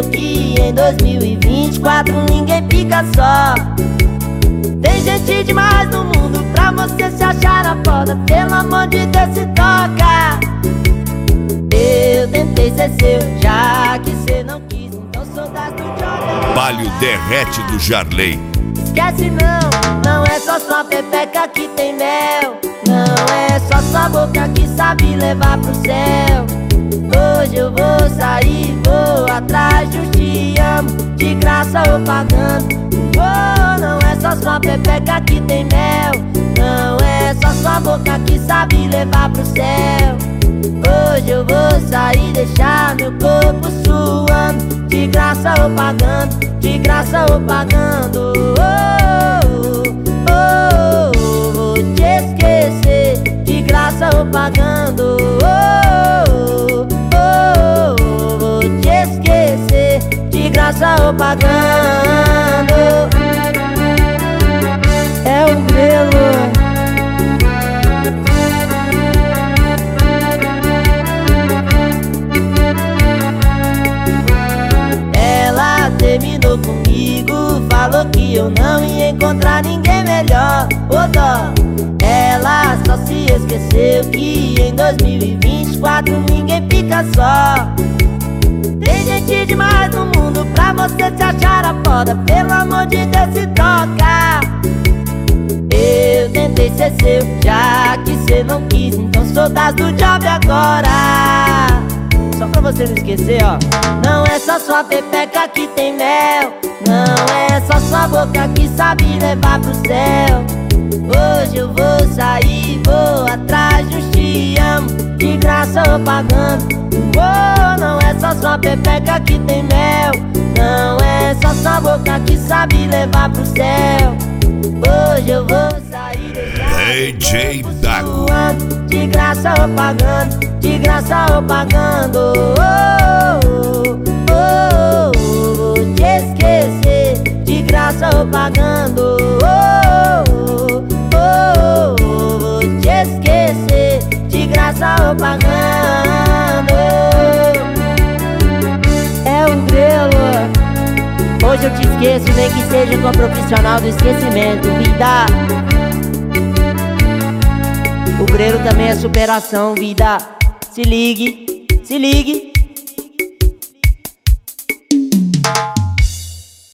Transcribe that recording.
que em 2024 ninguém fica só. Tem gente demais no mundo pra você se achar a foda. Pelo amor de Deus, se toca. Eu tentei ser seu, já que cê não quis, então sou das do Jordan. Palio derrete do Jarley. Esquece não é só sua pepeca que tem mel. Não é só sua boca que sabe levar pro céu. Hoje eu vou sair, vou atrás de um te amo, de graça ou pagando. Oh, não é só sua pepeca que tem mel. Não é só sua boca que sabe levar pro céu. Hoje eu vou sair, deixar meu corpo suando, de graça ou pagando, de graça ou pagando. Vou te esquecer, de graça ou pagando. Vou te esquecer, de graça ou pagando. É o Grelo. Terminou comigo, falou que eu não ia encontrar ninguém melhor. Ô dó, ela só se esqueceu que em 2024 ninguém fica só. Tem gente demais no mundo pra você se achar a foda. Pelo amor de Deus, se toca. Eu tentei ser seu, já que cê não quis, então sou das do job agora. Só pra você não esquecer, ó. Não é só sua pepeca que tem mel. Não é só sua boca que sabe levar pro céu. Hoje eu vou sair, vou atrás de um te amo, de graça ou pagando. Oh, não é só sua pepeca que tem mel. Não é só sua boca que sabe levar pro céu. Hoje eu vou sair, DJ Dago, de graça ou pagando, de graça ou pagando. Vou te esquecer, de graça ou pagando. Vou te esquecer, de graça ou pagando. É o Grelo. Hoje eu te esqueço, nem que seja com a profissional do esquecimento, vida. O Grelo também é superação, vida. Se ligue, se ligue.